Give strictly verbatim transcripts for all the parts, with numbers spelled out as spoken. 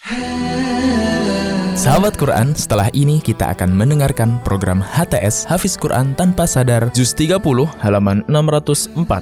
Sahabat Quran, setelah ini kita akan mendengarkan program H T S Hafiz Quran Tanpa Sadar Juz tiga puluh halaman enam ratus empat.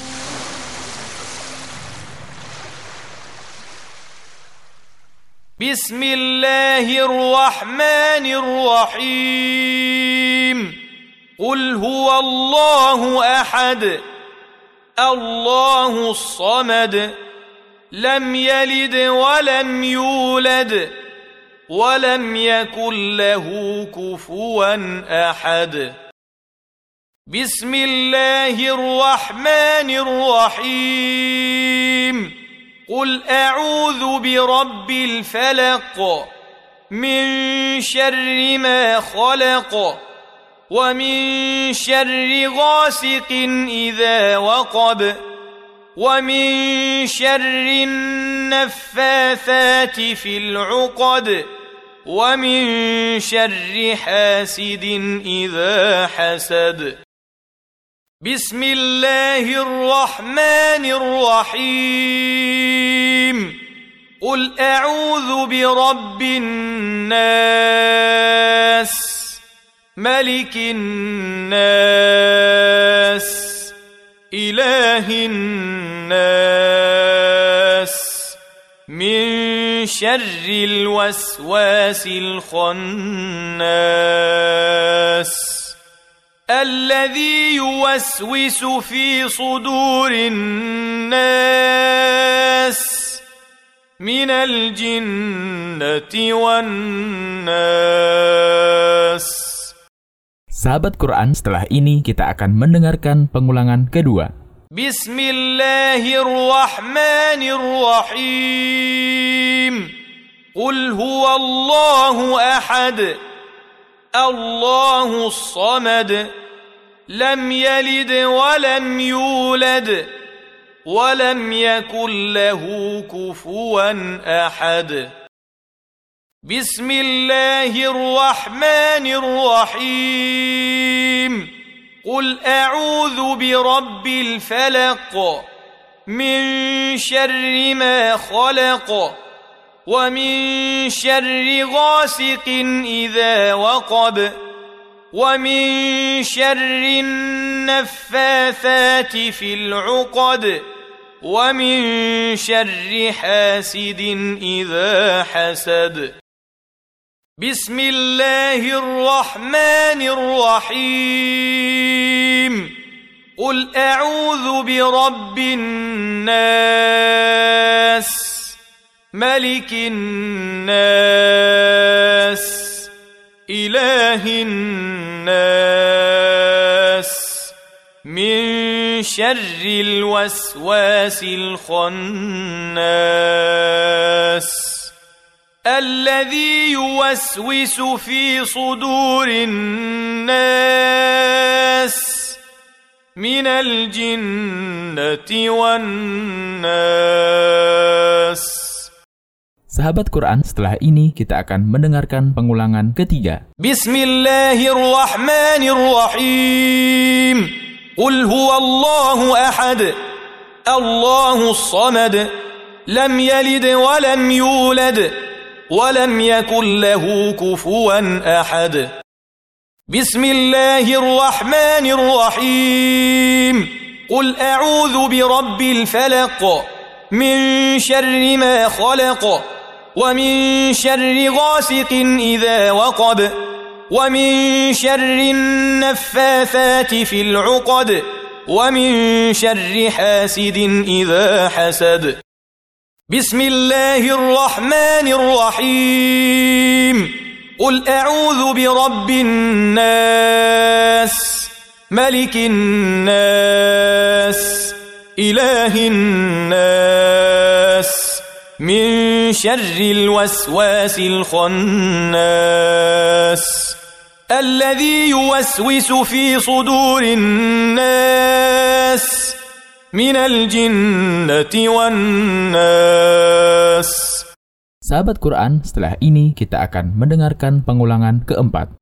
Bismillahirrahmanirrahim. Qul huwallahu ahad, Allahus samad, lam yalid wa lam yulad, ولم يكن له كفوا أحد. بسم الله الرحمن الرحيم. قل أعوذ برب الفلق، من شر ما خلق، ومن شر غاسق إذا وقب، ومن شر النفاثات في العقد، ومن شر حاسد إذا حسد. بسم الله الرحمن الرحيم. قل أعوذ برب الناس، ملك الناس، إله الناس، من شر الوسواس الخناس، الذي يوسوس في صدور الناس، من الجنة والناس. Sahabat Quran, setelah ini kita akan mendengarkan pengulangan kedua. Bismillahirrahmanirrahim. Qul huwallahu ahad, Allahus samad, lam yalid wa lam yulad, wa lam yakun lahu kufuwan ahad. بسم الله الرحمن الرحيم. قل أعوذ برب الفلق، من شر ما خلق، ومن شر غاسق إذا وقب، ومن شر النفاثات في العقد، ومن شر حاسد إذا حسد. بسم الله الرحمن الرحيم. قل أعوذ برب الناس، ملك الناس، إله الناس، من شر الوسواس الخناس، الذي يوسوس في صدور الناس، من الجنة والناس. Sahabat Quran, setelah ini kita akan mendengarkan pengulangan ketiga. Bismillahirrahmanirrahim. Qul huwallahu ahad, Allahus samad, lam yalid wa lam yulad, ولم يكن له كفوا أحد. بسم الله الرحمن الرحيم. قل أعوذ برب الفلق، من شر ما خلق، ومن شر غاسق إذا وقب، ومن شر النفاثات في العقد، ومن شر حاسد إذا حسد. بسم الله الرحمن الرحيم. قل أعوذ برب الناس، ملك الناس، إله الناس، من شر الوسواس الخناس، الذي يوسوس في صدور الناس، من الجنة والناس. Sahabat Quran, setelah ini kita akan mendengarkan pengulangan keempat.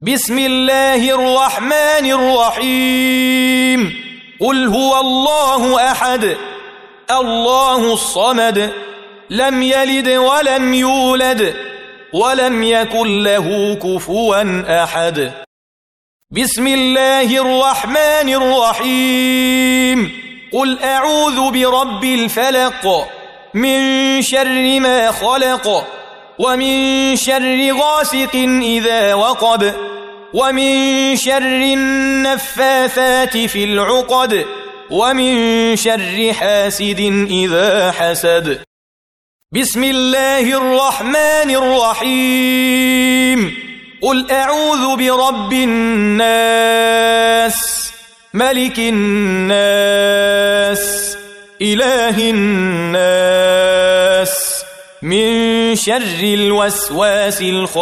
Bismillahirrahmanirrahim. Qul huwallahu ahad, Allahus samad, لم يلد ولم يولد ولم يكن له كفوا أحد بسم الله الرحمن الرحيم قل أعوذ برب الفلق من شر ما خلق ومن شر غاسق إذا وقب ومن شر النفاثات في العقد ومن شر حاسد إذا حسد بسم الله الرحمن الرحيم قل أعوذ برب الناس ملك الناس إله الناس من شر الوسواس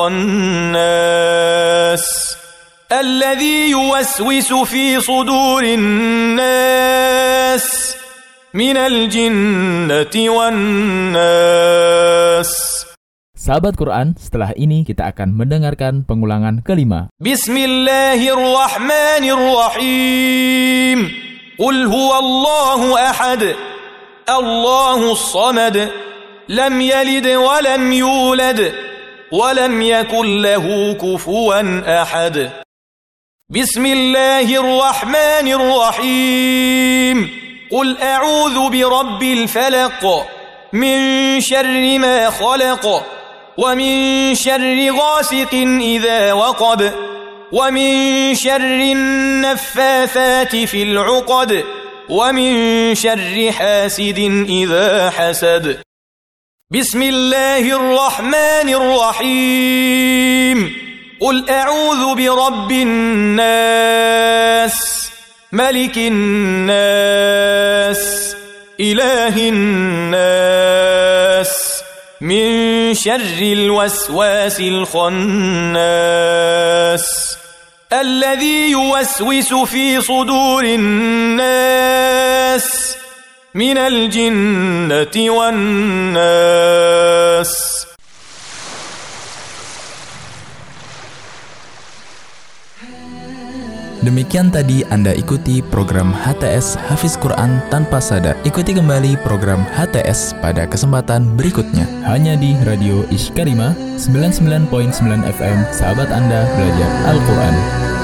الخناس الذي يوسوس في صدور الناس من الجنة والناس. Sahabat Quran, setelah ini kita akan mendengarkan pengulangan kelima. Bismillahirrahmanirrahim. Qul huwallahu ahad. Allahus samad. Lam yalid wa lam yulad wa lam yakul lahu kufuwan ahad. Bismillahirrahmanirrahim. Qul a'udzu birabbil falaq min syarri ma khalaq. ومن شر غاسق إذا وقب ومن شر النفاثات في العقد ومن شر حاسد إذا حسد بسم الله الرحمن الرحيم قل أعوذ برب الناس ملك الناس إله الناس من شر الوسواس الخناس الذي يوسوس في صدور الناس من الجنة والناس. Demikian tadi Anda ikuti program H T S Hafiz Quran Tanpa Sadar. Ikuti kembali program H T S pada kesempatan berikutnya. Hanya di Radio Ish Karimah sembilan puluh sembilan koma sembilan F M, sahabat Anda belajar Al-Quran.